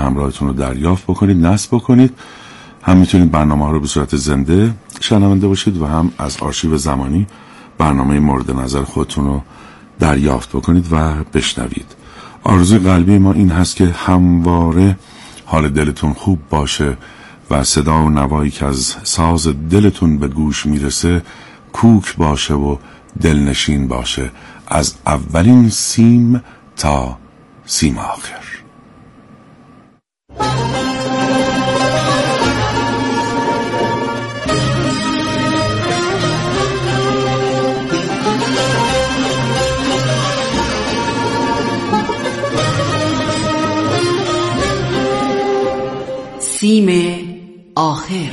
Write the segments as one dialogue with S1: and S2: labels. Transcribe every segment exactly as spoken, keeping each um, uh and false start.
S1: همراهتون رو دریافت بکنید، نصب بکنید. هم میتونید برنامه ها رو به صورت زنده شنونده باشید و هم از آرشیو زمانی برنامه مورد نظر خودتون رو دریافت بکنید و بشنوید. آرزوی قلبی ما این هست که همواره حال دلتون خوب باشه و صدا و نوایی که از ساز دلتون به گوش میرسه کوک باشه و دلنشین باشه، از اولین سیم تا سیم آخر.
S2: سیم آخر.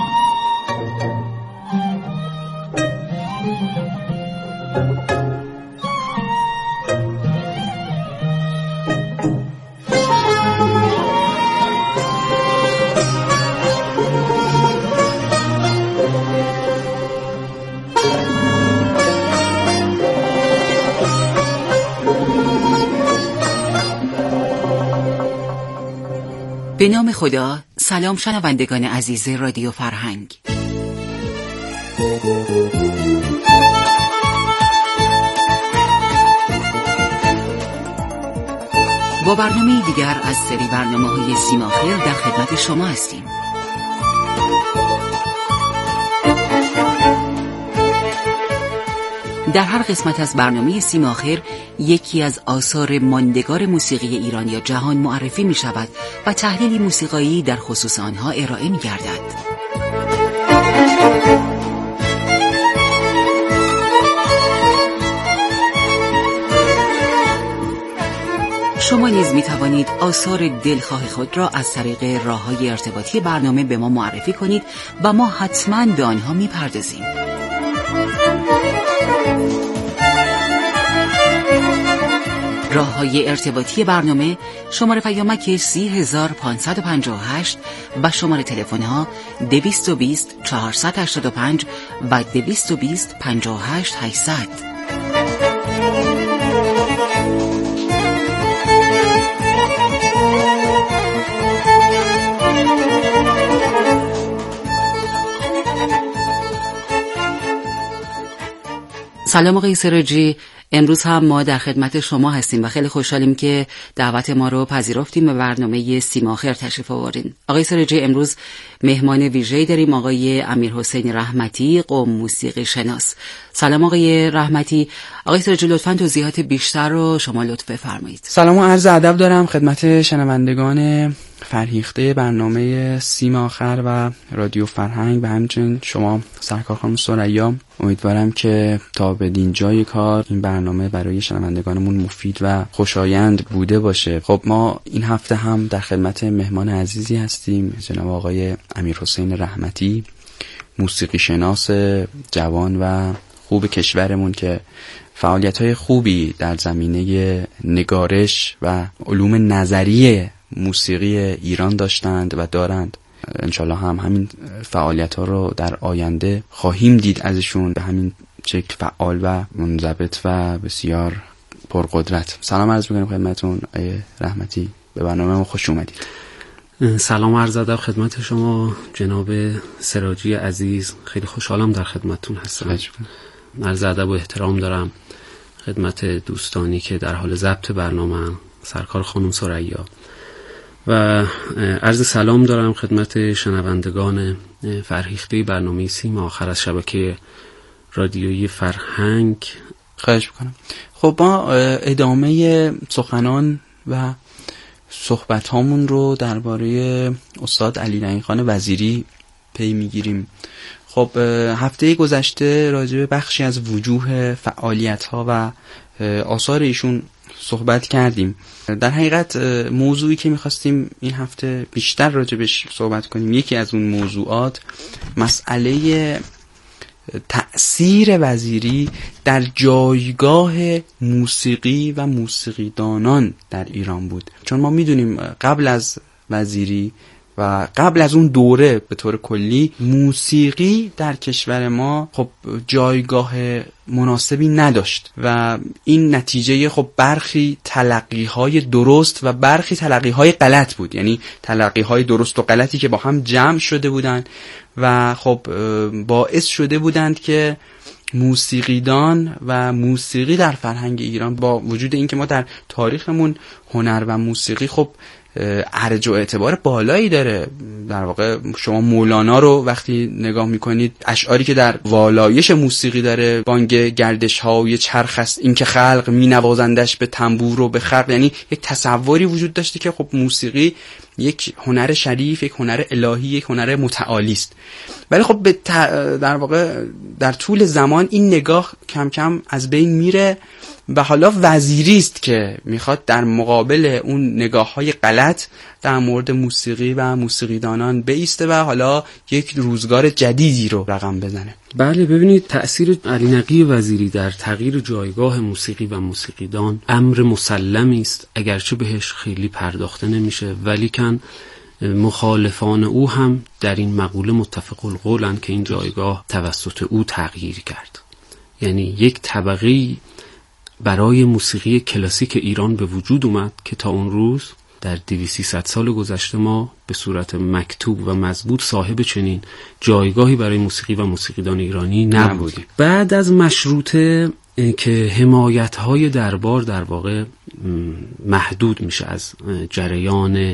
S2: به نام خدا. سلام شنوندگان عزیز رادیو فرهنگ. با برنامه دیگر از سری برنامه‌های سیم آخر در خدمت شما هستیم. در هر قسمت از برنامه سیم آخر یکی از آثار ماندگار موسیقی ایران یا جهان معرفی می شود و تحلیلی موسیقایی در خصوص آنها ارائه می گردد. شما نیز می توانید آثار دلخواه خود را از طریق راه‌های ارتباطی برنامه به ما معرفی کنید و ما حتماً به آنها می پردازیم. راه‌های ارتباطی برنامه: شماره پیامک سی هزار پانصد و پنجاه و هشت و شماره تلفن ها دویست و بیست چهارصد و هشتاد و پنج و دویست و بیست پنجاه و هشت هشتصد. سلام آقای سراجی، امروز هم ما در خدمت شما هستیم و خیلی خوشحالیم که دعوت ما رو پذیرفتیم و برنامه سیم آخر تشریف آوردین. آقای سراجی، امروز مهمان ویژه‌ای داریم، آقای امیرحسین رحمتی، قم موسیقی شناس. سلام آقای رحمتی. آقای سراجی، لطفاً توضیحات بیشتر رو شما لطف بفرمایید.
S3: سلام و عرض ادب دارم خدمت شنوندگان فرهیخته برنامه سیم آخر و رادیو فرهنگ و همچنین شما سرکار خانم ثریا. امیدوارم که تا به دینجای کار این برنامه برای شنوندگانمون مفید و خوشایند بوده باشه. خب ما این هفته هم در خدمت مهمان عزیزی هستیم، جناب آقای امیرحسین رحمتی، موسیقی شناس جوان و خوب کشورمون که فعالیت‌های خوبی در زمینه نگارش و علوم نظری موسیقی ایران داشتند و دارند. انشالله هم همین فعالیت ها رو در آینده خواهیم دید ازشون، به همین شکل فعال و منضبط و بسیار پرقدرت. سلام عرض می‌کنم خدمتتون آقای رحمتی، به برنامه ما خوش اومدید.
S4: سلام عرض ادب خدمت شما جناب سراجی عزیز، خیلی خوشحالم در خدمتتون هستم. عرض ادب و احترام دارم خدمت دوستانی که در حال ضبط برنامه، سرکار خانم ثریا، و عرض سلام دارم خدمت شنوندگان فرهیخته برنامه سیم آخر از شبکه رادیویی فرهنگ.
S3: خواهش میکنم. خب ما ادامه سخنان و صحبت هامون رو درباره استاد علی نعیم خان وزیری پی میگیریم. خب هفته گذشته راجع به بخشی از وجوه فعالیت ها و آثار ایشون صحبت کردیم. در حقیقت موضوعی که میخواستیم این هفته بیشتر راجبش صحبت کنیم، یکی از اون موضوعات مسئله تأثیر وزیری در جایگاه موسیقی و موسیقیدانان در ایران بود. چون ما میدونیم قبل از وزیری و قبل از اون دوره به طور کلی موسیقی در کشور ما خب جایگاه مناسبی نداشت و این نتیجه خب برخی تلقی‌های درست و برخی تلقی‌های غلط بود، یعنی تلقی‌های درست و غلطی که با هم جمع شده بودند و خب باعث شده بودند که موسیقیدان و موسیقی در فرهنگ ایران با وجود اینکه ما در تاریخمون هنر و موسیقی خب ارج و اعتبار بالایی داره، در واقع شما مولانا رو وقتی نگاه میکنید اشعاری که در والایش موسیقی داره، بانگ گردش های چرخ است این که خلق می نوازندش به تنبور و به خرق، یعنی یک تصوری وجود داشته که خب موسیقی یک هنر شریف، یک هنر الهی، یک هنر متعالی است. ولی خب به در واقع در طول زمان این نگاه کم کم از بین میره و حالا وزیری است که میخواد در مقابل اون نگاه‌های غلط در مورد موسیقی و موسیقیدانان بایسته و حالا یک روزگار جدیدی رو رقم بزنه.
S4: بله، ببینید تأثیر علی نقی وزیری در تغییر جایگاه موسیقی و موسیقیدان امر مسلمی است، اگرچه بهش خیلی پرداخته نمیشه، ولی کن مخالفان او هم در این مقوله متفق القولند که این جایگاه توسط او تغییر کرد. یعنی یک طبقه برای موسیقی کلاسیک ایران به وجود اومد که تا اون روز در دویست سیصد سال گذشته ما به صورت مکتوب و مضبوط صاحب چنین جایگاهی برای موسیقی و موسیقیدان ایرانی نبودیم. بعد از مشروطه که حمایت‌های دربار در واقع محدود میشه از جریان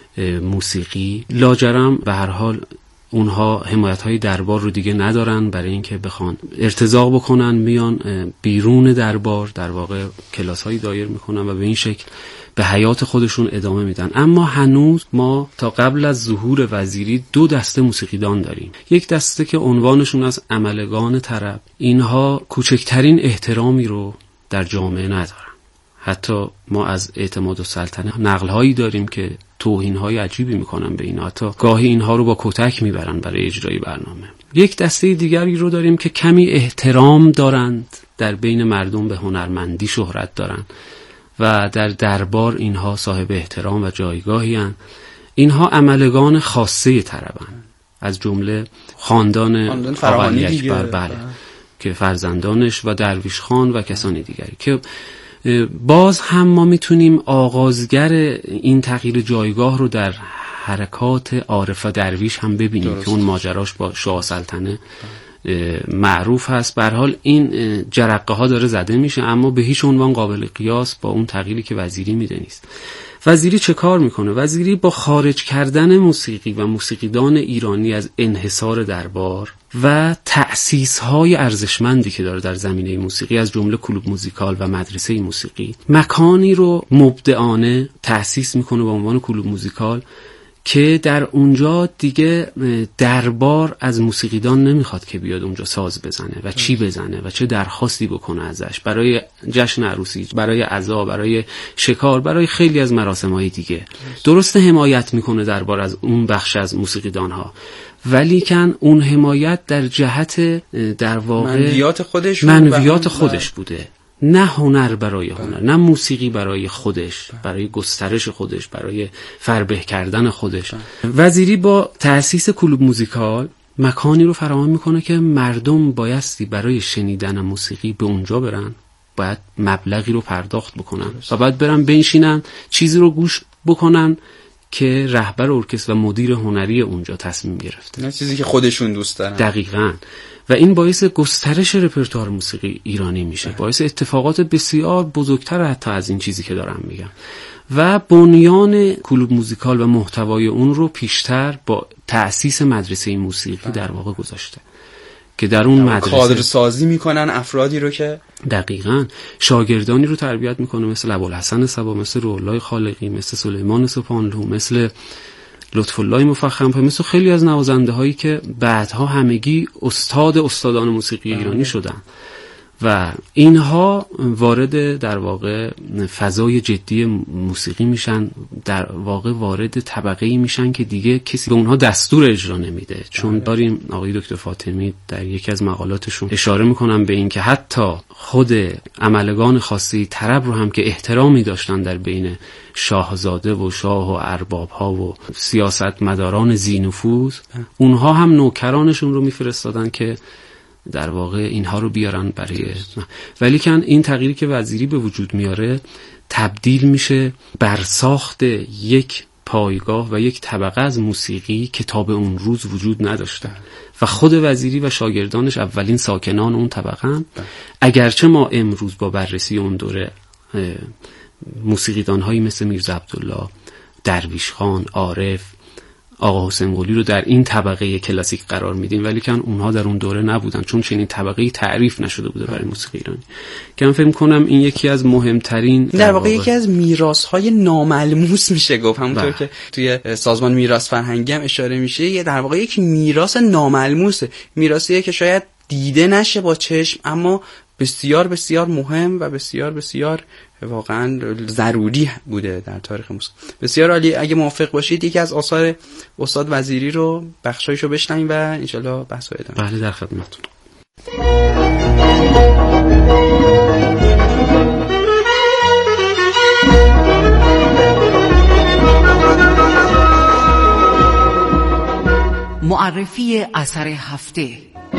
S4: موسیقی، لاجرم به هر حال اونها حمایت‌های دربار رو دیگه ندارن، برای اینکه بخوان ارتزاق بکنن میان بیرون دربار، در واقع کلاس‌هایی دایر میکنن و به این شکل به حیات خودشون ادامه میدن. اما هنوز ما تا قبل از ظهور وزیری دو دسته موسیقیدان داریم. یک دسته که عنوانشون از عملگان طرب، اینها کوچکترین احترامی رو در جامعه ندارن. حتی ما از اعتماد السلطنه نقل‌هایی داریم که توهین‌های عجیبی میکنن به اینا، حتی گاهی اینها رو با کتک میبرن برای اجرای برنامه. یک دسته دیگری رو داریم که کمی احترام دارند، در بین مردم به هنرمندی شهرت دارن و در دربار اینها صاحب احترام و جایگاهی هستند. اینها عملگان خاصه طربن، از جمله خاندان فراهانی اکبر، بله، که فرزندانش و درویش خان و کسانی دیگری که باز هم ما میتونیم آغازگر این تغییر جایگاه رو در حرکات عارف و درویش هم ببینیم درست. که اون ماجراش با شاه سلطنه معروف هست. به هر حال این جرقه ها داره زده میشه، اما به هیچ عنوان قابل قیاس با اون تغییری که وزیری میده نیست. وزیری چه کار میکنه؟ وزیری با خارج کردن موسیقی و موسیقیدان ایرانی از انحصار دربار و تأسیس‌های ارزشمندی که داره در زمینه موسیقی، از جمله کلوب موزیکال و مدرسه موسیقی، مکانی رو مبدعانه تأسیس میکنه با عنوان کلوب موزیکال که در اونجا دیگه دربار از موسیقیدان نمیخواد که بیاد اونجا ساز بزنه و چی بزنه و چه درخواستی بکنه ازش برای جشن عروسی، برای عزا، برای شکار، برای خیلی از مراسم‌های دیگه. درسته حمایت میکنه دربار از اون بخش از موسیقیدان‌ها، ولی کن اون حمایت در جهت در واقع
S3: منویات خودش
S4: منویات خودش بوده، نه هنر برای هنر، نه موسیقی برای خودش، برای گسترش خودش، برای فربه کردن خودش. وزیری با تأسیس کلوب موزیکال مکانی رو فراهم میکنه که مردم بایستی برای شنیدن موسیقی به اونجا برن، باید مبلغی رو پرداخت بکنن و باید برن بنشینن چیزی رو گوش بکنن که رهبر ارکستر و مدیر هنری اونجا تصمیم گرفته،
S3: نه چیزی که خودشون دوست دارن.
S4: دقیقاً. و این باعث گسترش رپرتوار موسیقی ایرانی میشه، باعث اتفاقات بسیار بزرگتر حتی از این چیزی که دارم میگم. و بنیان کلوب موزیکال و محتوای اون رو پیشتر با تأسیس مدرسه موسیقی در واقع گذاشته که در اون مدرسه
S3: کادر سازی میکنن افرادی رو که
S4: دقیقاً شاگردانی رو تربیت میکنه، مثل ابوالحسن صبا، مثل روح‌الله خالقی، مثل سلیمان سپاهانلو، مثل لطف الله مفخم، مثل خیلی از نوازنده هایی که بعدها همگی استاد استادان موسیقی ایرانی شدن. و اینها وارد در واقع فضای جدی موسیقی میشن، در واقع وارد طبقه‌ای میشن که دیگه کسی به اونها دستور اجرا نمیده. چون داریم آقای دکتر فاطمی در یکی از مقالاتشون اشاره میکنن به این که حتی خود عملگان خاصی طرب رو هم که احترامی داشتن در بین شاهزاده و شاه و ارباب ها و سیاستمداران ذی‌نفوذ، اونها هم نوکرانشون رو میفرستادن که در واقع اینها رو بیارن برای، ولی کن این تغییری که وزیری به وجود میاره تبدیل میشه بر ساخت یک پایگاه و یک طبقه از موسیقی که تا به اون روز وجود نداشته و خود وزیری و شاگردانش اولین ساکنان اون طبقه هم. اگرچه ما امروز با بررسی اون دوره موسیقیدان هایی مثل میرزا عبدالله، درویش خان، عارف، آقا حسین قلی رو در این طبقه کلاسیک قرار میدیم، ولی کن اونها در اون دوره نبودن، چون چنین طبقه‌ای تعریف نشده بوده برای موسیقی ایرانی. که من فکر کنم این یکی از مهمترین
S3: در, در واقع یکی از میراث‌های ناملموس میشه گفت، همونطور که توی سازمان میراث فرهنگی هم اشاره میشه، یه در واقع یک میراث ناملموسه، میراثیه که شاید دیده نشه با چشم، اما بسیار بسیار مهم و بسیار بسیار واقعا ضروری بوده در تاریخ موسیقی. بسیار عالی. اگه موافق باشید یکی از آثار استاد وزیری رو بخشایشو بشنویم و انشالله بحث رو ادامه.
S4: بله در خدمتتون.
S2: معرفی اثر هفته.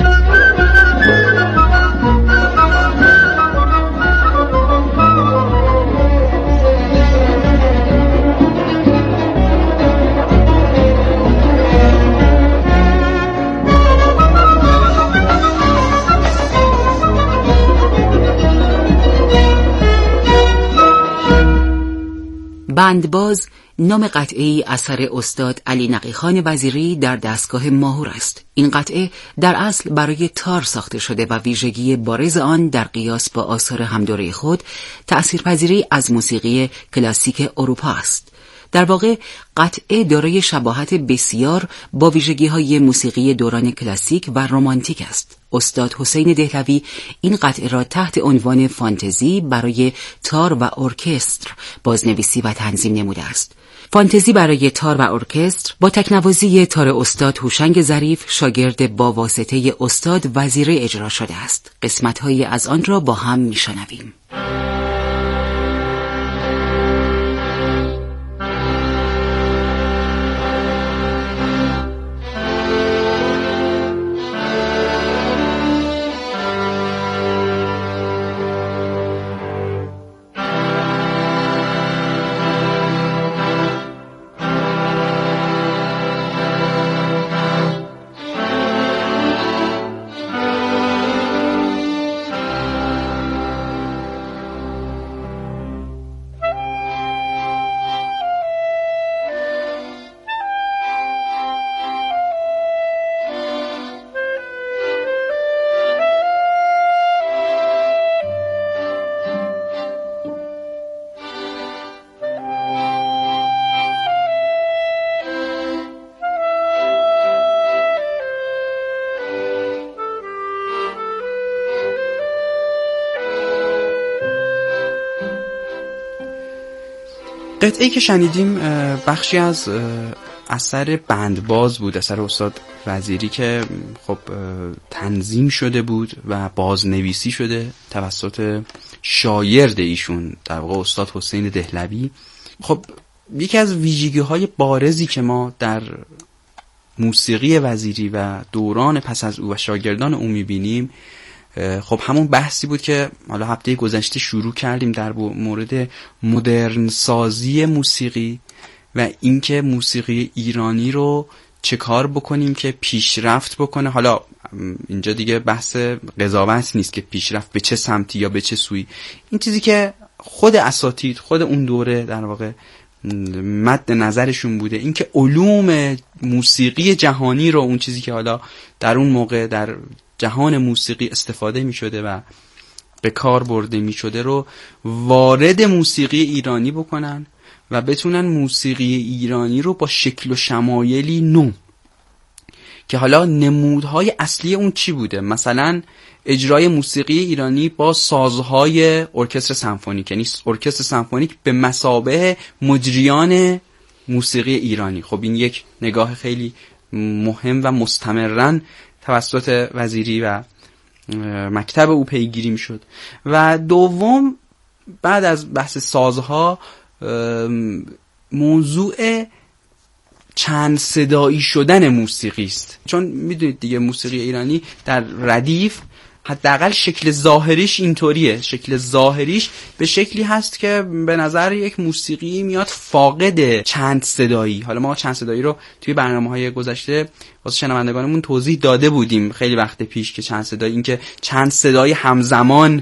S2: بندباز نام قطعه‌ای اثر استاد علی نقیخان وزیری در دستگاه ماهور است. این قطعه در اصل برای تار ساخته شده و ویژگی بارز آن در قیاس با آثار همدوره خود تأثیرپذیری از موسیقی کلاسیک اروپا است. در واقع قطعه دارای شباهت بسیار با ویژگی‌های موسیقی دوران کلاسیک و رمانتیک است. استاد حسین دهلوی این قطعه را تحت عنوان فانتزی برای تار و ارکستر بازنویسی و تنظیم نموده است. فانتزی برای تار و ارکستر با تکنوازی تار استاد هوشنگ ظریف شاگرد با واسطه استاد وزیری اجرا شده است. قسمت‌هایی از آن را با هم می‌شنویم.
S3: قطعه‌ای که شنیدیم بخشی از اثر بندباز بود، اثر استاد وزیری که خب تنظیم شده بود و بازنویسی شده توسط شاگرد ایشون، در واقع استاد حسین دهلوی. خب یکی از ویژگی‌های بارزی که ما در موسیقی وزیری و دوران پس از او و شاگردان او می‌بینیم، خب همون بحثی بود که حالا هفته گذشته شروع کردیم در مورد مدرن سازی موسیقی و اینکه موسیقی ایرانی رو چه کار بکنیم که پیشرفت بکنه. حالا اینجا دیگه بحث قضاوت نیست که پیشرفت به چه سمتی یا به چه سوی، این چیزی که خود اساتید خود اون دوره در واقع مد نظرشون بوده، اینکه علوم موسیقی جهانی رو، اون چیزی که حالا در اون موقع در جهان موسیقی استفاده می شده و به کار برده می شده رو وارد موسیقی ایرانی بکنن و بتونن موسیقی ایرانی رو با شکل و شمایلی نو که حالا نمودهای اصلی اون چی بوده. مثلا اجرای موسیقی ایرانی با سازهای ارکستر سمفونیک، یعنی ارکستر سمفونیک به مثابه مجریان موسیقی ایرانی. خب این یک نگاه خیلی مهم و مستمرن توسط وزیری و مکتب او پیگیری میشد. و دوم، بعد از بحث سازها، موضوع چند صدایی شدن موسیقی است. چون میدونید دیگه موسیقی ایرانی در ردیف حداقل شکل ظاهریش اینطوریه، شکل ظاهریش به شکلی هست که به نظر یک موسیقی میاد فاقد چند صدایی. حالا ما چند صدایی رو توی برنامه‌های گذشته واسه شنوندگانمون توضیح داده بودیم خیلی وقت پیش که چند صدایی، این که چند صدایی همزمان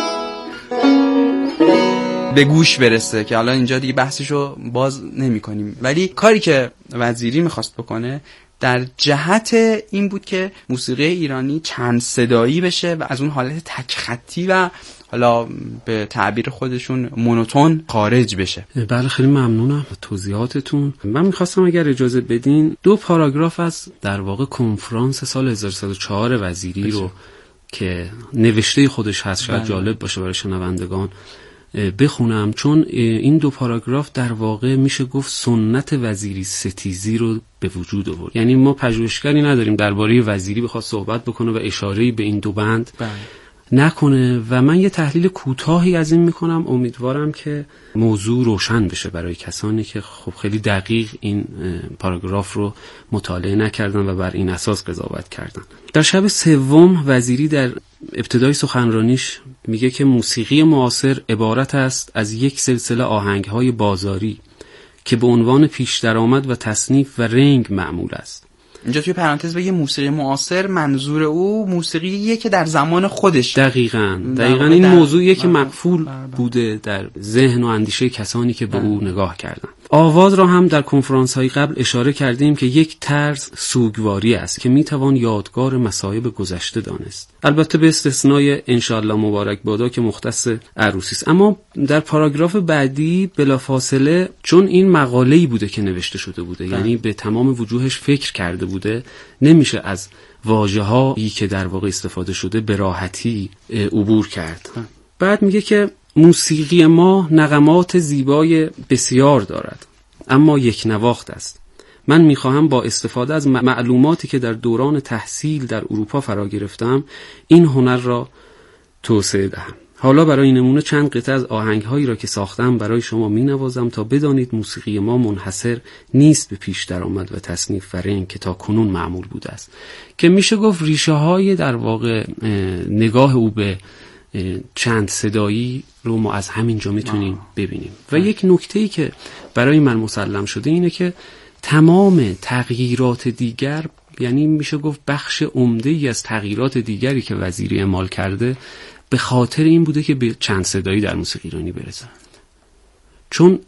S3: به گوش برسه، که حالا اینجا دیگه بحثشو باز نمی کنیم. ولی کاری که وزیری میخواست بکنه در جهت این بود که موسیقی ایرانی چند صدایی بشه و از اون حالت تک خطی و حالا به تعبیر خودشون مونوتون خارج بشه.
S4: بله، خیلی ممنونم از توضیحاتتون. من میخواستم اگر اجازه بدین دو پاراگراف از در واقع کنفرانس سال هزار و سیصد و چهار وزیری بشه. رو که نوشته خودش هست، شاید بله. جالب باشه برای شنوندگان بخونم، چون این دو پاراگراف در واقع میشه گفت سنت وزیری ستیزی رو به وجود آورد. یعنی ما پژوهشگری نداریم درباره وزیری بخواد صحبت بکنه و اشاره‌ای به این دو بند بله. نکنه و من یه تحلیل کوتاهی از این میکنم. امیدوارم که موضوع روشن بشه برای کسانی که خب خیلی دقیق این پاراگراف رو مطالعه نکردن و بر این اساس قضاوت کردن. در شب سوم وزیری در ابتدای سخنرانیش میگه که موسیقی معاصر عبارت است از یک سلسله آهنگ‌های بازاری که به عنوان پیش درآمد و تصنیف و رنگ معمول است.
S3: اینجا توی پرانتز بگه موسیقی معاصر منظور او موسیقیه که در زمان خودش
S4: دقیقاً دقیقاً این موضوعیه که مقفول بوده در ذهن و اندیشه کسانی که به او نگاه کردن. آواز را هم در کنفرانس های قبل اشاره کردیم که یک طرز سوگواری است که میتوان یادگار مصائب گذشته دانست، البته به استثنای انشالله مبارک بادا که مختص عروسی است. اما در پاراگراف بعدی بلافاصله، چون این مقاله‌ای بوده که نوشته شده بوده، یعنی به تمام وجوهش فکر کرده بوده، نمیشه از واژه‌هایی که در واقع استفاده شده به راحتی عبور کرد. بعد میگه که موسیقی ما نغمات زیبای بسیار دارد اما یک نواخت است. من میخواهم با استفاده از معلوماتی که در دوران تحصیل در اروپا فرا گرفتم این هنر را توسعه دهم. حالا برای نمونه چند قطعه از آهنگهایی را که ساختم برای شما مینوازم تا بدانید موسیقی ما منحصر نیست به پیش درآمد و تصنیف و رنگ که تا کنون معمول بوده است، که میشه گفت ریشه های در واقع نگاه او به چند صدایی رو ما از همینجا میتونیم ببینیم. و یک نکته‌ای که برای من مسلم شده اینه که تمام تغییرات دیگر، یعنی میشه گفت بخش عمده‌ای از تغییرات دیگری که وزیری اعمال کرده به خاطر این بوده که به چند صدایی در موسیقی ایرانی برسه. چون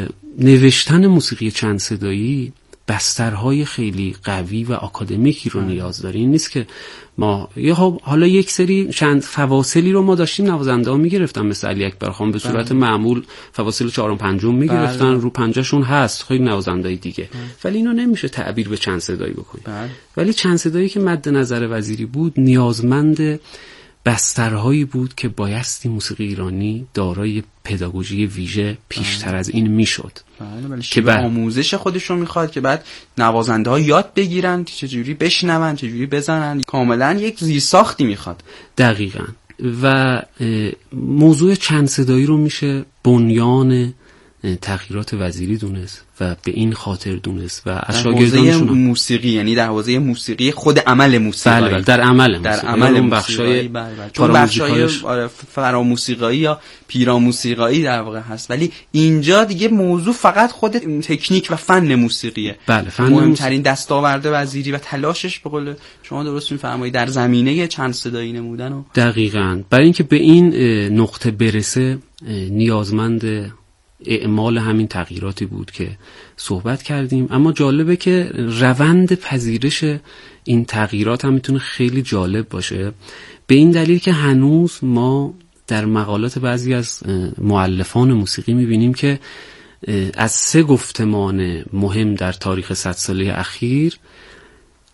S4: نوشتن موسیقی چند صدایی بسترهای خیلی قوی و آکادمیکی رو نیاز داره. این نیست که ما یه حالا یک سری چند فواصلی رو ما داشتیم نوازنده ها میگرفتن مثل علی اکبر خان به صورت بله. معمول فواصل چهارم پنجم میگرفتن بله. رو پنجهشون هست خیلی نوازندهای دیگه بله. ولی اینو نمیشه تعبیر به چند صدایی بکنیم بله. ولی چند صدایی که مد نظر وزیری بود نیازمند بسترهایی بود که بایستی موسیقی ایرانی دارای پداگوژی ویژه پیشتر از این میشد.
S3: بله که بعد آموزش خودشون میخواد که بعد نوازنده ها یاد بگیرن چجوری بشنون، چجوری بزنن، کاملا یک زیرساختی میخواد.
S4: دقیقاً. و موضوع چند صدایی رو میشه بنیان تغییرات وزیری دونست و به این خاطر دونست و از
S3: شاگردانشون موسیقی، یعنی در حوزه موسیقی خود عمل موسیقی
S4: بله بله در عمل
S3: در عمل بخشای چون بخشای فراموسیقایی یا پیراموسیقایی در واقع هست، ولی اینجا دیگه موضوع فقط خود تکنیک و فن موسیقیه.
S4: بله فن
S3: مهمترین دستاورد وزیری و تلاشش به قول شما درست میفرمایید در زمینه چند صدایی نمودن و
S4: دقیقاً برای اینکه به این نقطه برسه نیازمند اعمال همین تغییراتی بود که صحبت کردیم. اما جالبه که روند پذیرش این تغییرات هم میتونه خیلی جالب باشه، به این دلیل که هنوز ما در مقالات بعضی از مؤلفان موسیقی میبینیم که از سه گفتمان مهم در تاریخ صد ساله اخیر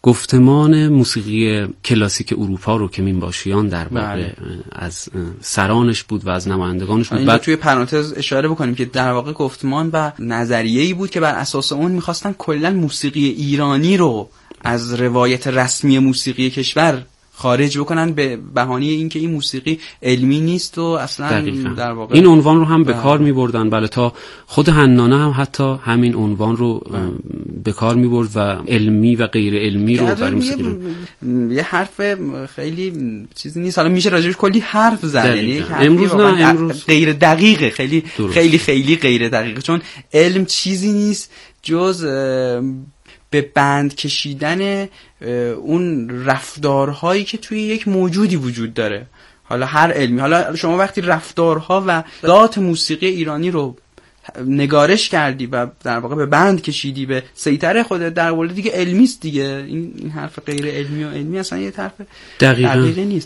S4: گفتمان موسیقی کلاسیک اروپا رو که مینباشیان در واقع از سرانش بود و از نمایندگانش بود.
S3: بعد توی پرانتز اشاره بکنیم که در واقع گفتمان و نظریه‌ای بود که بر اساس اون می‌خواستن کلا موسیقی ایرانی رو از روایت رسمی موسیقی کشور خارج بکنن به بهانه اینکه این موسیقی علمی نیست و اصلا
S4: دقیقا.
S3: در واقع
S4: این عنوان رو هم به کار می‌بردن. بله، تا خود حنانه هم حتی همین عنوان رو به کار می‌برد و علمی و غیر علمی رو برای موسیقی
S3: رو. یه حرف خیلی چیزی نیست، حالا میشه راجعش کلی حرف زد، یعنی
S4: امروز نه امروز
S3: غیر دقیقه، خیلی
S4: درست.
S3: خیلی خیلی غیر دقیقه، چون علم چیزی نیست جز به بند کشیدن اون رفتارهایی که توی یک موجودی وجود داره. حالا هر علمی، حالا شما وقتی رفتارها و ذات موسیقی ایرانی رو نگارش کردی و در واقع به بند کشیدی به سیطره خودت، در واقع دیگه علمی است دیگه. این این حرف غیر علمی و علمی اصلا یه طرف دقیقه نیست.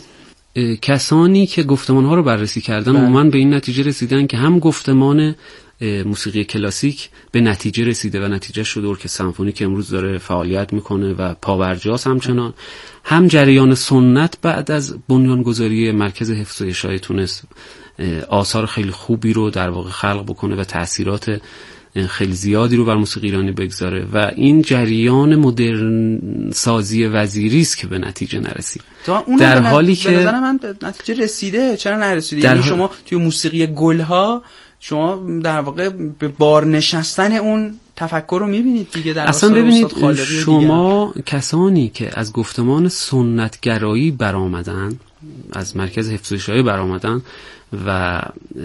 S4: کسانی که گفتمان‌ها رو بررسی کردن عموماً به این نتیجه رسیدن که هم گفتمان موسیقی کلاسیک به نتیجه رسیده و نتیجه شده که سمفونی که امروز داره فعالیت میکنه و پابرجاست، همچنان هم جریان سنت بعد از بنیانگذاری مرکز حفظ و اشاعه تونست آثار خیلی خوبی رو در واقع خلق بکنه و تأثیرات خیلی زیادی رو بر موسیقی ایرانی بگذاره و این جریان مدرن سازی وزیری است که به نتیجه نرسید. در حالی که
S3: به نظر من به نتیجه رسیده. چرا نرسیده؟ یعنی شما توی موسیقی گلها شما در واقع به بار نشستن اون تفکر رو میبینید دیگه. در
S4: اصلا ببینید شما کسانی که از گفتمان سنتگرایی برآمدن، از مرکز حفظ و اشاعه برآمدن و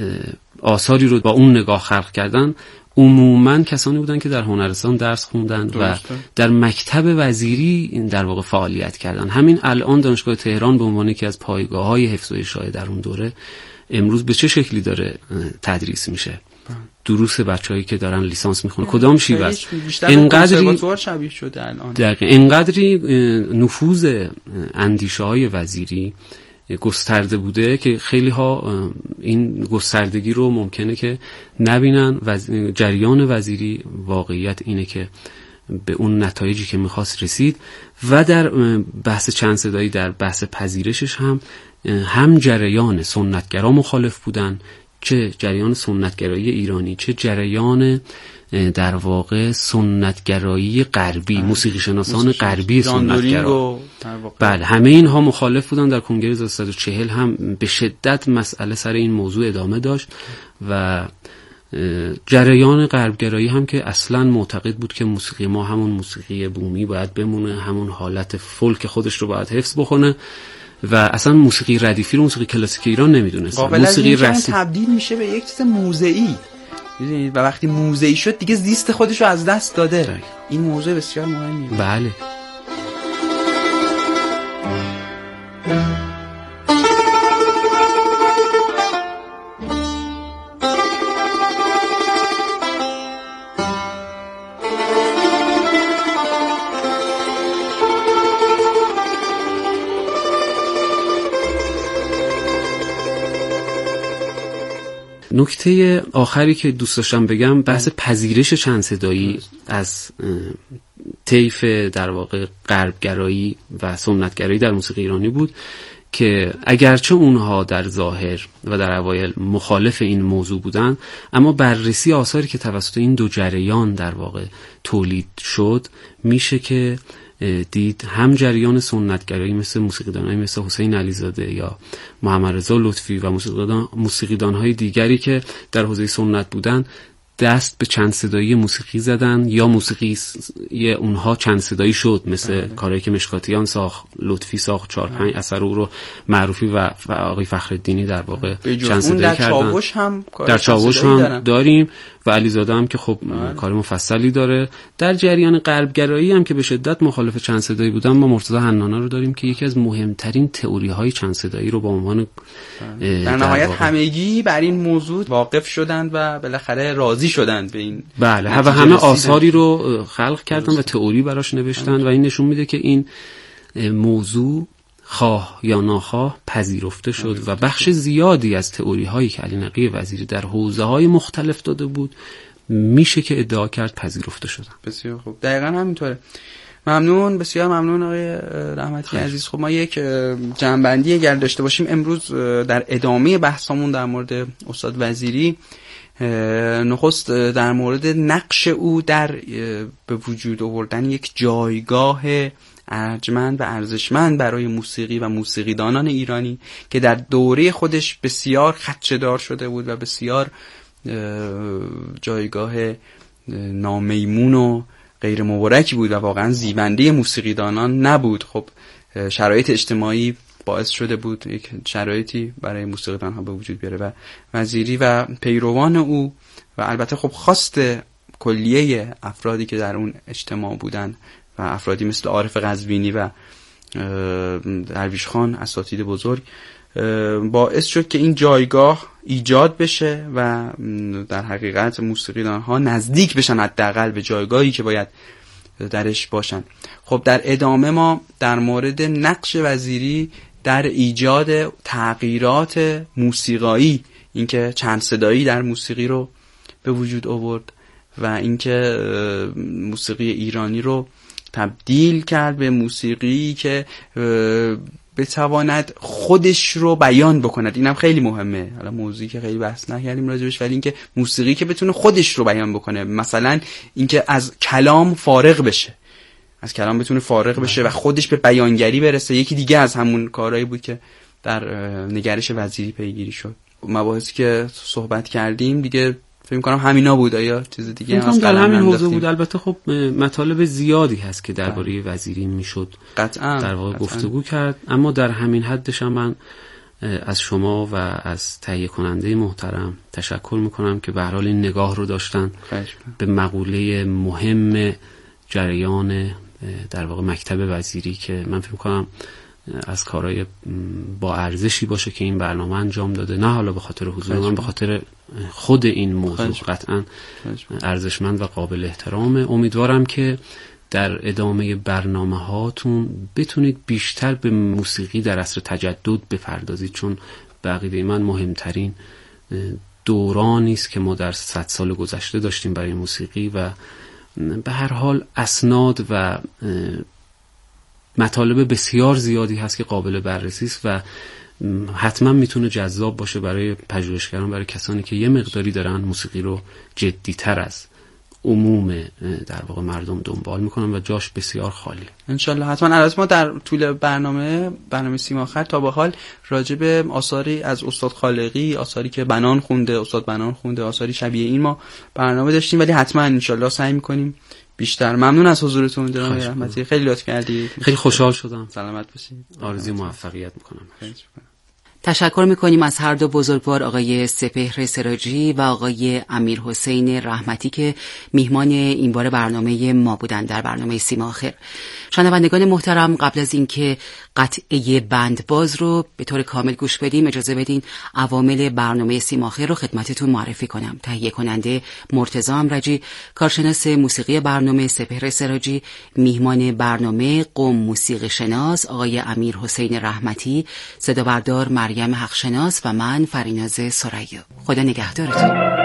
S4: آثاری رو با اون نگاه خلق کردن، عموماً کسانی بودن که در هنرستان درس خوندن و در مکتب وزیری در واقع فعالیت کردن. همین الان دانشگاه تهران به عنوان یکی از پایگاه‌های حفظ و اشاعه در اون دوره امروز به چه شکلی داره تدریس میشه؟ دروس بچه‌هایی که دارن لیسانس میخونن کدام شیوه است؟
S3: اینقدری شبیه شده الان.
S4: دقیقاً اینقدری نفوذ اندیشه‌های وزیری گسترده بوده که خیلی ها این گستردگی رو ممکنه که نبینن. وز... جریان وزیری واقعیت اینه که به اون نتایجی که میخواست رسید و در بحث چند صدایی، در بحث پذیرشش هم هم جریان سنتگرا مخالف بودن، چه جریان سنتگرایی ایرانی چه جریان در واقع سنتگرایی غربی، موسیقی شناسان غربی سنتگرا. بله، همه اینها مخالف بودن. در کنگره هزار و سیصد و چهل هم به شدت مسئله سر این موضوع ادامه داشت و جریان غربگرایی هم که اصلا معتقد بود که موسیقی ما همون موسیقی بومی باید بمونه، همون حالت فولک خودش رو باید حفظ بکنه و اصلا موسیقی ردیفی رو موسیقی کلاسیک ایران نمیدونست.
S3: موسیقی رسمی تبدیل میشه به یک چیز موزه‌ای و وقتی موزه‌ای شد دیگه زیست خودش رو از دست داده. داید. این موضوع بسیار مهمیه.
S4: بله. نکته آخری که دوست داشتم بگم بحث پذیرش چند صدایی از طیف در واقع غربگرایی و سنتگرایی در موسیقی ایرانی بود که اگرچه اونها در ظاهر و در اوایل مخالف این موضوع بودن، اما بررسی آثاری که توسط این دو جریان در واقع تولید شد میشه که دید هم جریان سنتگرایی مثل موسیقیدان‌های مثل حسین علیزاده یا محمد رضا لطفی و موسیقیدان موسیقیدان‌های دیگری که در حوزه سنت بودن دست به چند صدایی موسیقی زدن یا موسیقی یه اونها چند صدایی شد، مثل کاری که مشکاتیان ساخت، لطفی ساخت، چهار پنج اثر او رو معروفی و آقای فخرالدینی در واقع چند صدایی
S3: در
S4: کردن.
S3: چاوش هم
S4: در چاوش هم دارن. داریم و علیزاده هم که خب کار مفصلی داره. در جریان غربگرایی هم که به شدت مخالف چند صدایی بودن، ما مرتضی حنانه رو داریم که یکی از مهمترین تئوری‌های چند صدایی رو با عنوان
S3: در نهایت همگی بر این موضوع واقف شدند و بالاخره راضی شدند به این.
S4: بله، و همه آثاری رو خلق کردن و تئوری براش نوشتن و این نشون میده که این موضوع خواه یا ناخواه پذیرفته شد و بخش زیادی از تئوری هایی که علی نقی وزیری در حوزه های مختلف داده بود میشه که ادعا کرد پذیرفته شدن.
S3: بسیار خوب، دقیقاً همینطوره. ممنون، بسیار ممنون آقای رحمتی عزیز. خب ما یک جمع‌بندی اگر داشته باشیم امروز در ادامه بحثمون در مورد استاد وزیری، نخست در مورد نقش او در به وجود آوردن یک جایگاه ارجمند و ارزشمند برای موسیقی و موسیقیدانان ایرانی که در دوره خودش بسیار خدشه‌دار شده بود و بسیار جایگاه نامیمون و غیر مبارکی بود و واقعا زیبنده موسیقیدانان نبود. خب شرایط اجتماعی باعث شده بود یک شرایطی برای موسیقیدان ها به وجود بیاره و وزیری و پیروان او و البته خب خواست کلیه افرادی که در اون اجتماع بودن و افرادی مثل عارف قزوینی و درویش خان اساتید بزرگ باعث شد که این جایگاه ایجاد بشه و در حقیقت موسیقیدان ها نزدیک بشن حداقل به جایگاهی که باید درش باشن. خب در ادامه ما در مورد نقش وزیری در ایجاد تغییرات موسیقایی، اینکه چند صدایی در موسیقی رو به وجود آورد و اینکه موسیقی ایرانی رو تبدیل کرد به موسیقی که بتواند خودش رو بیان بکند. اینم خیلی مهمه. حالا موضوعی که خیلی بحث نکردیم راجبش، ولی اینکه موسیقی که بتونه خودش رو بیان بکنه، مثلا اینکه از کلام فارغ بشه، از کلام بتونه فارغ بشه و خودش به بیانگری برسه. یکی دیگه از همون کارهایی بود که در نگرش وزیری پیگیری شد. مباحثی که صحبت کردیم دیگه فکر می‌کنم همینا بود. یا چیز دیگه هم
S4: در همین حوزه بود؟ البته خب مطالب زیادی هست که درباره وزیری میشد
S3: قطعا
S4: در واقع گفتگو کرد، اما در همین حدش هم من از شما و از تهیه کننده محترم تشکر میکنم که به هر حال این نگاه رو داشتن به مقوله مهم جریان در واقع مکتب وزیری که من فکر میکنم از کارهای با ارزشی باشه که این برنامه انجام داده، نه حالا به خاطر حضور من، به خاطر خود این موضوع قطعا ارزشمند و قابل احترامه. امیدوارم که در ادامه برنامه هاتون بتونید بیشتر به موسیقی در عصر تجدد بپردازید، چون به عقیده من مهمترین دورانی است که ما در صد سال گذشته داشتیم برای موسیقی و به هر حال اسناد و مطالب بسیار زیادی هست که قابل بررسی است و حتما میتونه جذاب باشه برای پژوهشگران، برای کسانی که یه مقداری دارن موسیقی رو جدی‌تر از عموم در واقع مردم دنبال میکنن و جاش بسیار خالی.
S3: انشالله حتما. البته ما در طول برنامه برنامه سیماخر تا به حال راجع به آثاری از استاد خالقی، آثاری که بنان خونده، استاد بنان خونده، آثاری شبیه این ما برنامه داشتیم، ولی حتما انشالله سعی میکنیم بیشتر. ممنون از حضورتون جناب رحمتی، خیلی لطف کردید.
S4: خیلی خوشحال شدم.
S3: سلامت باشید.
S4: آرزوی موفقیت میکنم.
S2: تشکر میکنیم از هر دو بزرگوار، آقای سپهر سراجی و آقای امیر حسین رحمتی که میهمان این بار برنامه ما بودند در برنامه سیماخر. شنوندگان محترم، قبل از اینکه قطعه بند باز رو به طور کامل گوش بدیم، اجازه بدین عوامل برنامه سیماخر رو خدمتتون معرفی کنم. تهیه کننده مرتضی امرجی، کارشناس موسیقی برنامه سپهر سراجی، میهمان برنامه قم موسیقی شناس آقای امیر حسین رحمتی، صدا بردار مریم حقشناس و من فریناز ثریا. خدا نگهدارتون.